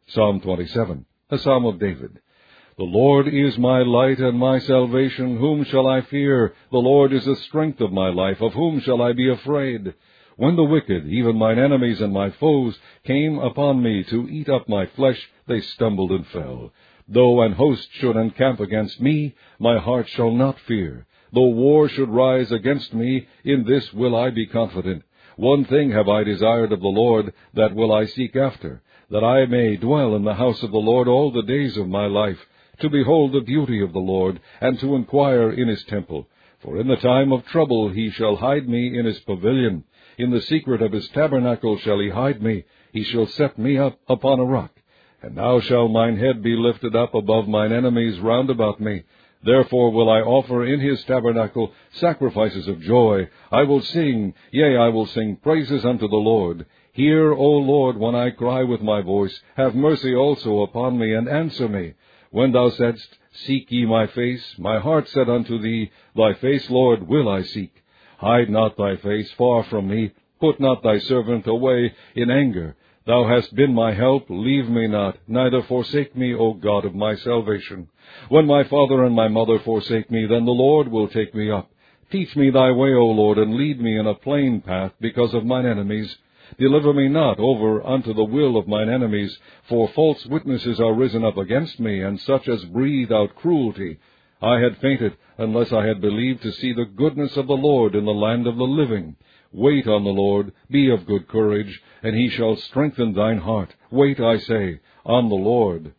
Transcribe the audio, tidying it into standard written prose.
Psalm 27, a psalm of David. The Lord is my light and my salvation. Whom shall I fear? The Lord is the strength of my life. Of whom shall I be afraid? When the wicked, even mine enemies and my foes, came upon me to eat up my flesh, they stumbled and fell. Though an host should encamp against me, my heart shall not fear. Though war should rise against me, in this will I be confident. One thing have I desired of the Lord, that will I seek after, that I may dwell in the house of the Lord all the days of my life, to behold the beauty of the Lord, and to inquire in his temple. For in the time of trouble he shall hide me in his pavilion. In the secret of his tabernacle shall he hide me. He shall set me up upon a rock. And now shall mine head be lifted up above mine enemies round about me. Therefore will I offer in his tabernacle sacrifices of joy. I will sing, yea, I will sing praises unto the Lord. Hear, O Lord, when I cry with my voice. Have mercy also upon me, and answer me. When thou saidst, Seek ye my face, my heart said unto thee, Thy face, Lord, will I seek. Hide not thy face far from me. Put not thy servant away in anger. Thou hast been my help, leave me not, neither forsake me, O God of my salvation. When my father and my mother forsake me, then the Lord will take me up. Teach me thy way, O Lord, and lead me in a plain path because of mine enemies. Deliver me not over unto the will of mine enemies, for false witnesses are risen up against me, and such as breathe out cruelty. I had fainted, unless I had believed to see the goodness of the Lord in the land of the living. Wait on the Lord, be of good courage, and he shall strengthen thine heart. Wait, I say, on the Lord.